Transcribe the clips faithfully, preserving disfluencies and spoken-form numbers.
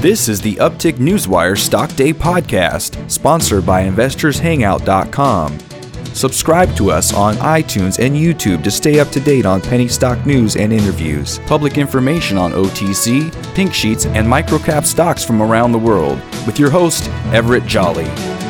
This is the Uptick Newswire Stock Day podcast, sponsored by investors hangout dot com. Subscribe to us on iTunes and YouTube to stay up to date on penny stock news and interviews, public information on O T C, pink sheets, and microcap stocks from around the world, with your host, Everett Jolly.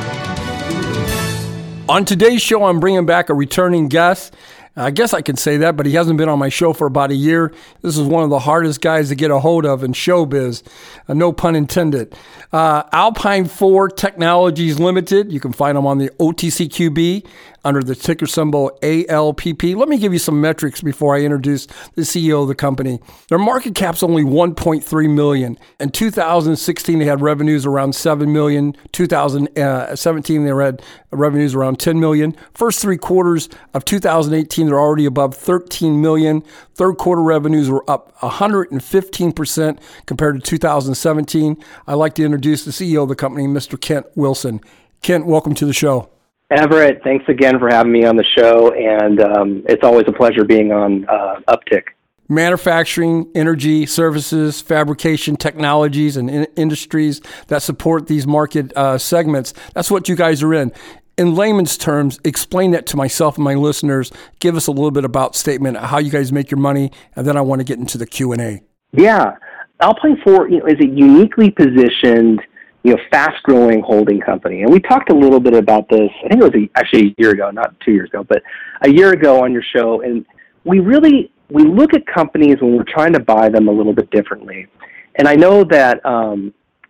On today's show, I'm bringing back a returning guest. I guess I can say that, but he hasn't been on my show for about a year. This is one of the hardest guys to get a hold of in showbiz, uh, no pun intended. Uh, Alpine four Technologies Limited. You can find them on the O T C Q B under the ticker symbol A L P P. Let me give you some metrics before I introduce the C E O of the company. Their market cap's only one point three million dollars. In two thousand sixteen, they had revenues around seven million dollars. two thousand seventeen, they had revenues around ten million dollars. First three quarters of two thousand eighteen, they're already above thirteen million dollars. Third quarter revenues were up one hundred fifteen percent compared to two thousand seventeen. I'd like to introduce the C E O of the company, Mister Kent Wilson. Kent, welcome to the show. Everett, thanks again for having me on the show, and um, it's always a pleasure being on uh, Uptick. Manufacturing, energy, services, fabrication, technologies, and in- industries that support these market uh, segments. That's what you guys are in. In layman's terms, explain that to myself and my listeners. Give us a little bit about statement, how you guys make your money, and then I want to get into the Q and A. Yeah. Alpine four, you know, is a uniquely positioned, you know, fast-growing holding company. And we talked a little bit about this, I think it was a, actually a year ago, not two years ago, but a year ago on your show. And we really, we look at companies when we're trying to buy them a little bit differently. And I know that um,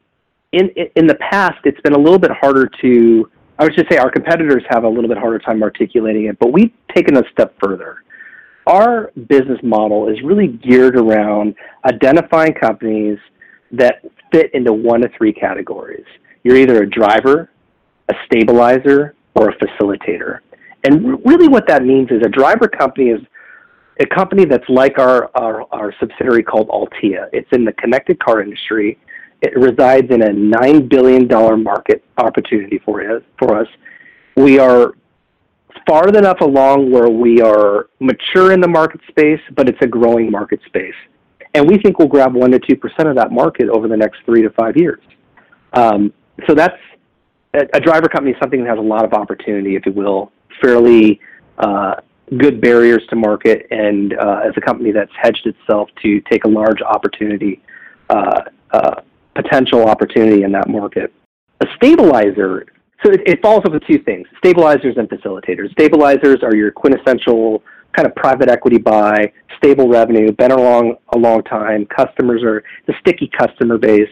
in in the past, it's been a little bit harder to, I would just say our competitors have a little bit harder time articulating it, but we've taken a step further. Our business model is really geared around identifying companies that fit into one of three categories. You're either a driver, a stabilizer, or a facilitator. And really what that means is a driver company is a company that's like our, our, our subsidiary called Altia. It's in the connected car industry. It resides in a nine billion dollars market opportunity for us, for us. We are far enough along where we are mature in the market space, but it's a growing market space. And we think we'll grab one to two percent of that market over the next three to five years. Um, so that's a, a driver company is something that has a lot of opportunity, if you will, fairly uh, good barriers to market, and uh, as a company that's hedged itself to take a large opportunity, uh, uh, potential opportunity in that market. A stabilizer, so it, it falls over two things, stabilizers and facilitators. Stabilizers are your quintessential kind of private equity buy, stable revenue, been along a long time, customers are the sticky customer base.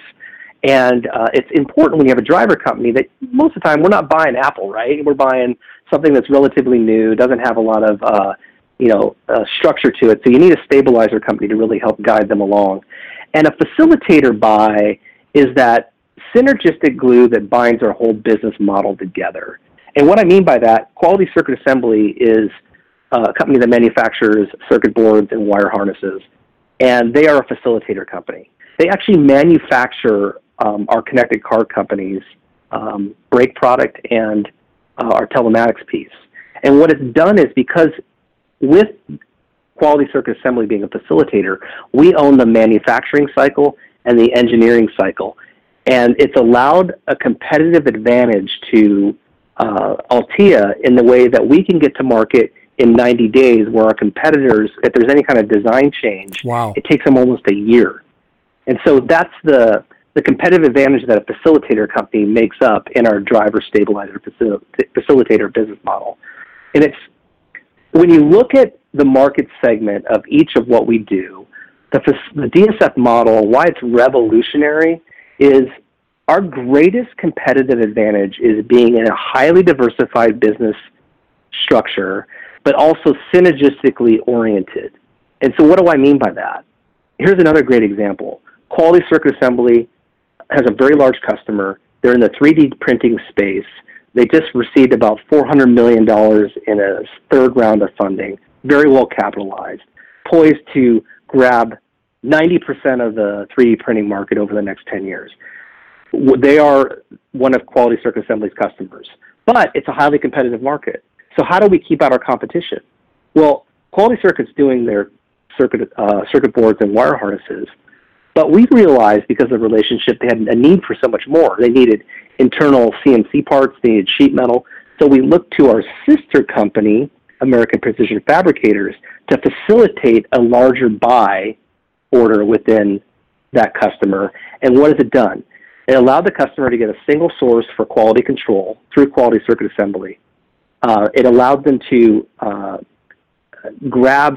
And uh, it's important when you have a driver company that most of the time we're not buying Apple, right? We're buying something that's relatively new, doesn't have a lot of uh, you know uh, structure to it. So you need a stabilizer company to really help guide them along. And a facilitator buy is that synergistic glue that binds our whole business model together. And what I mean by that, Quality Circuit Assembly is a company that manufactures circuit boards and wire harnesses, and they are a facilitator company. They actually manufacture um, our connected car company's um, brake product and uh, our telematics piece. And what it's done is, because with Quality Circuit Assembly being a facilitator, we own the manufacturing cycle and the engineering cycle. And it's allowed a competitive advantage to uh, Altia in the way that we can get to market in ninety days, where our competitors, if there's any kind of design change, wow. it takes them almost a year. And so that's the the competitive advantage that a facilitator company makes up in our driver stabilizer facil- facilitator business model. And it's, when you look at the market segment of each of what we do, the, the D S F model, why it's revolutionary, is our greatest competitive advantage is being in a highly diversified business structure, but also synergistically oriented. And so what do I mean by that? Here's another great example. Quality Circuit Assembly has a very large customer. They're in the three D printing space. They just received about four hundred million dollars in a third round of funding, very well capitalized, poised to grab ninety percent of the three D printing market over the next ten years. They are one of Quality Circuit Assembly's customers, but it's a highly competitive market. So how do we keep out our competition? Well, Quality Circuit's doing their circuit uh, circuit boards and wire harnesses, But we realized because of the relationship, they had a need for so much more. They needed internal C N C parts, they needed sheet metal. So we looked to our sister company, American Precision Fabricators, to facilitate a larger buy order within that customer. And what has it done? It allowed the customer to get a single source for quality control through quality circuit assembly. Uh, it allowed them to uh, grab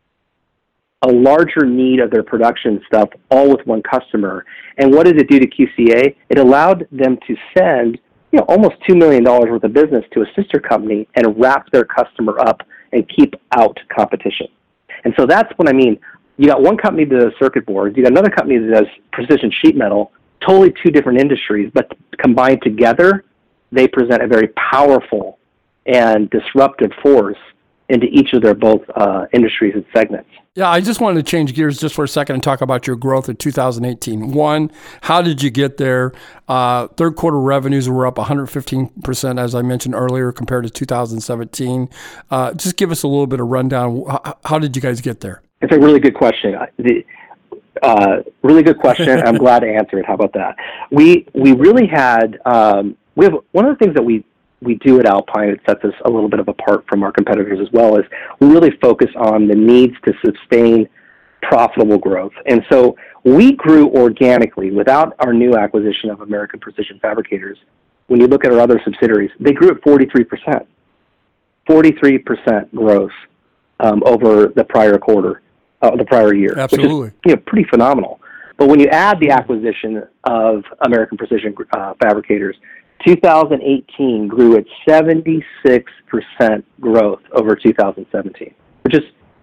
a larger need of their production stuff all with one customer. And what did it do to Q C A? It allowed them to send, you know, almost two million dollars worth of business to a sister company and wrap their customer up and keep out competition. And so that's what I mean. You got one company that does circuit boards, you got another company that does precision sheet metal, totally two different industries, but combined together, they present a very powerful and disruptive force into each of their both uh, industries and segments. Yeah, I just wanted to change gears just for a second and talk about your growth in two thousand eighteen. One, how did you get there? Uh, third quarter revenues were up one hundred fifteen percent, as I mentioned earlier, compared to two thousand seventeen. Uh, just give us a little bit of rundown. How, how did you guys get there? It's a really good question. The, uh, really good question. I'm glad to answer it. How about that? We we really had um, we have one of the things that we we do at Alpine, it sets us a little bit of apart from our competitors as well, is we really focus on the needs to sustain profitable growth. And so we grew organically without our new acquisition of American Precision Fabricators. When you look at our other subsidiaries, they grew at forty-three percent. forty-three percent growth um, over the prior quarter, uh, the prior year. Absolutely. Which is, you know, pretty phenomenal. But when you add the acquisition of American Precision uh, Fabricators, two thousand eighteen grew at seventy-six percent growth over two thousand seventeen, which is,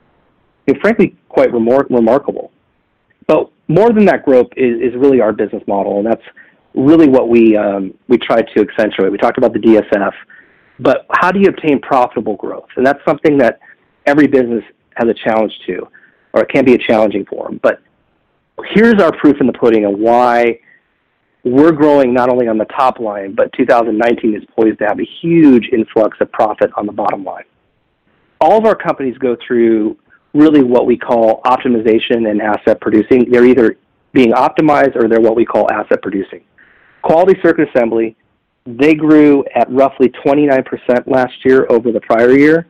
you know, frankly, quite remor- remarkable. But more than that growth is, is really our business model, and that's really what we um, we try to accentuate. We talked about the D S F, but how do you obtain profitable growth? And that's something that every business has a challenge to, or it can be a challenging for them. But here's our proof in the pudding of why we're growing not only on the top line, but two thousand nineteen is poised to have a huge influx of profit on the bottom line. All of our companies go through really what we call optimization and asset producing. They're either being optimized or they're what we call asset producing. Quality circuit assembly, they grew at roughly twenty-nine percent last year over the prior year,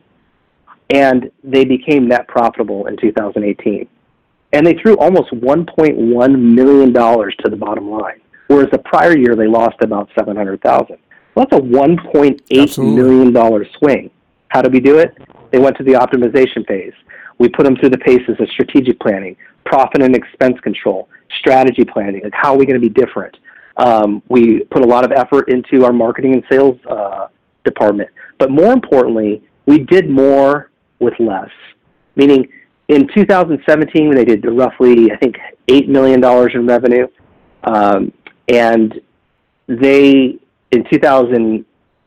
and they became net profitable in two thousand eighteen. And they threw almost one point one million dollars to the bottom line, whereas the prior year they lost about seven hundred thousand dollars. Well, that's a one point eight million dollars swing. How did we do it? They went to the optimization phase. We put them through the paces of strategic planning, profit and expense control, strategy planning, like how are we going to be different? Um, we put a lot of effort into our marketing and sales uh, department. But more importantly, we did more with less, meaning in two thousand seventeen, they did roughly, I think, eight million dollars in revenue. Um, and they, in two thousand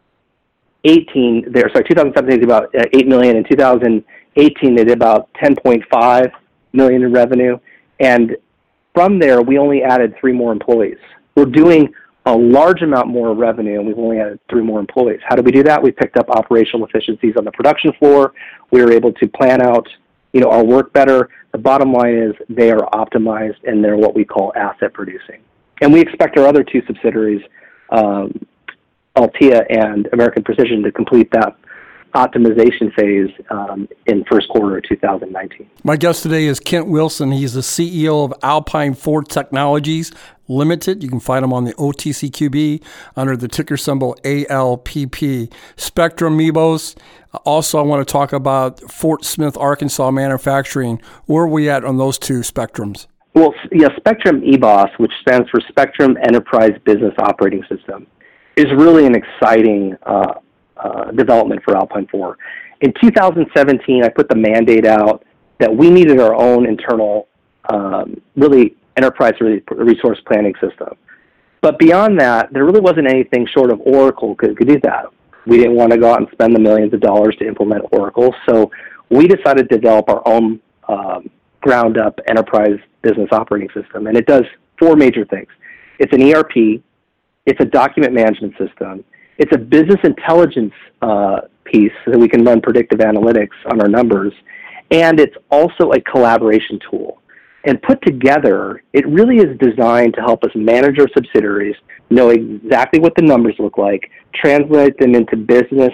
eighteen, they're, sorry, two thousand seventeen, they did about eight million dollars. In two thousand eighteen, they did about ten point five million dollars in revenue. And from there, we only added three more employees. We're doing a large amount more revenue, and we've only added three more employees. How did we do that? We picked up operational efficiencies on the production floor. We were able to plan out, you know, our work better. The bottom line is they are optimized, and they're what we call asset producing. And we expect our other two subsidiaries, um, Altia and American Precision, to complete that optimization phase um, in first quarter of two thousand nineteen. My guest today is Kent Wilson. He's the C E O of Alpine Ford Technologies Limited. You can find him on the O T C Q B under the ticker symbol A L P P. Spectrum Ebos. Also, I want to talk about Fort Smith, Arkansas manufacturing. Where are we at on those two spectrums? Well, yeah, Spectrum E B O S, which stands for Spectrum Enterprise Business Operating System, is really an exciting uh, uh, development for Alpine four. In two thousand seventeen, I put the mandate out that we needed our own internal, um, really, enterprise resource planning system. But beyond that, there really wasn't anything short of Oracle could, could do that. We didn't want to go out and spend the millions of dollars to implement Oracle, so we decided to develop our own um, ground-up enterprise business operating system, and it does four major things. It's an E R P, it's a document management system, it's a business intelligence uh, piece so that we can run predictive analytics on our numbers, and it's also a collaboration tool. And put together, it really is designed to help us manage our subsidiaries, know exactly what the numbers look like, translate them into business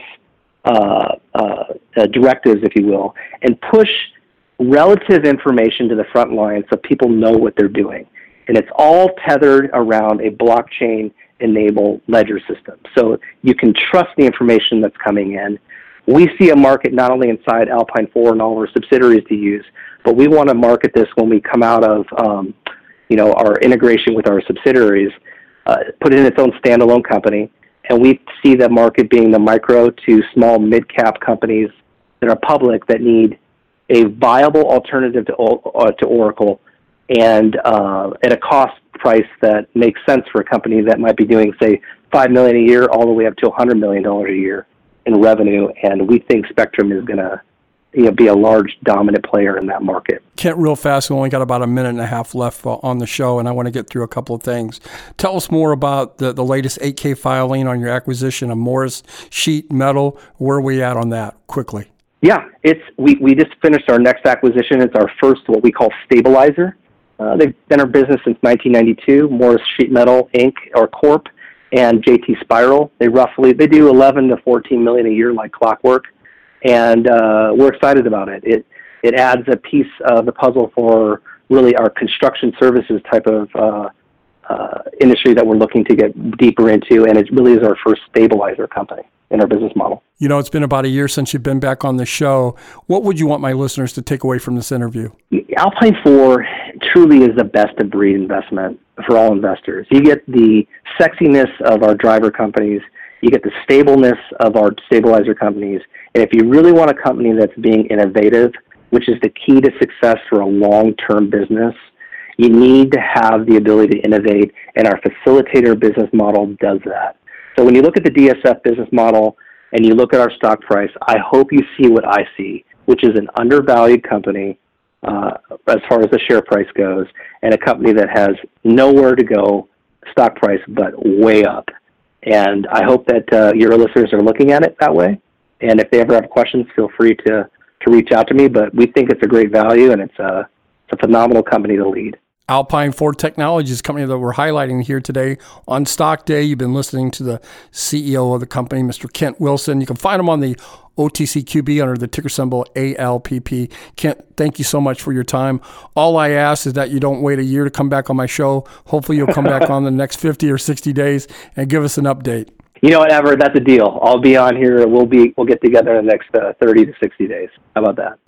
uh, uh, uh, directives, if you will, and push relative information to the front line so people know what they're doing. And it's all tethered around a blockchain-enabled ledger system. So you can trust the information that's coming in. We see a market not only inside Alpine four and all of our subsidiaries to use, but we want to market this when we come out of um, you know, our integration with our subsidiaries, uh, put it in its own standalone company. And we see the market being the micro to small mid-cap companies that are public that need a viable alternative to, uh, to Oracle and uh, at a cost price that makes sense for a company that might be doing, say, five million dollars a year all the way up to one hundred million dollars a year in revenue. And we think Spectrum is going to you know, be a large dominant player in that market. Kent, real fast, we only got about a minute and a half left on the show, and I want to get through a couple of things. Tell us more about the, the latest eight K filing on your acquisition of Morris Sheet Metal. Where are we at on that, quickly? Yeah, it's we, we just finished our next acquisition. It's our first, what we call stabilizer. Uh, they've been in business since nineteen ninety-two, Morris Sheet Metal, Incorporated, or Corp, and J T Spiral. They roughly, they do eleven to fourteen million a year like clockwork. And uh, we're excited about it. It it adds a piece of the puzzle for really our construction services type of uh, uh, industry that we're looking to get deeper into, and it really is our first stabilizer company in our business model. You know, it's been about a year since you've been back on the show. What would you want my listeners to take away from this interview? Alpine four truly is the best of breed investment for all investors. You get the sexiness of our driver companies. You get the stableness of our stabilizer companies. And if you really want a company that's being innovative, which is the key to success for a long-term business, you need to have the ability to innovate, and our facilitator business model does that. So when you look at the D S F business model and you look at our stock price, I hope you see what I see, which is an undervalued company uh, as far as the share price goes, and a company that has nowhere to go stock price but way up. And I hope that uh, your listeners are looking at it that way. And if they ever have questions, feel free to, to reach out to me. But we think it's a great value, and it's a, it's a phenomenal company to lead. Alpine four Technologies, company that we're highlighting here today on Stock Day. You've been listening to the C E O of the company, Mister Kent Wilson. You can find him on the O T C Q B under the ticker symbol A L P P. Kent, thank you so much for your time. All I ask is that you don't wait a year to come back on my show. Hopefully you'll come back on the next fifty or sixty days and give us an update. You know what, Everett, that's a deal. I'll be on here. We'll be we'll get together in the next uh, thirty to sixty days. How about that?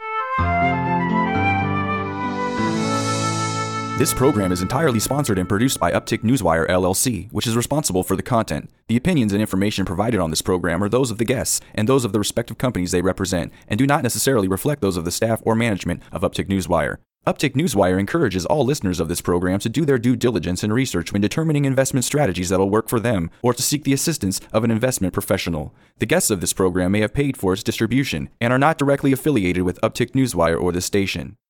This program is entirely sponsored and produced by Uptick Newswire, L L C, which is responsible for the content. The opinions and information provided on this program are those of the guests and those of the respective companies they represent, and do not necessarily reflect those of the staff or management of Uptick Newswire. Uptick Newswire encourages all listeners of this program to do their due diligence and research when determining investment strategies that will work for them, or to seek the assistance of an investment professional. The guests of this program may have paid for its distribution and are not directly affiliated with Uptick Newswire or this station.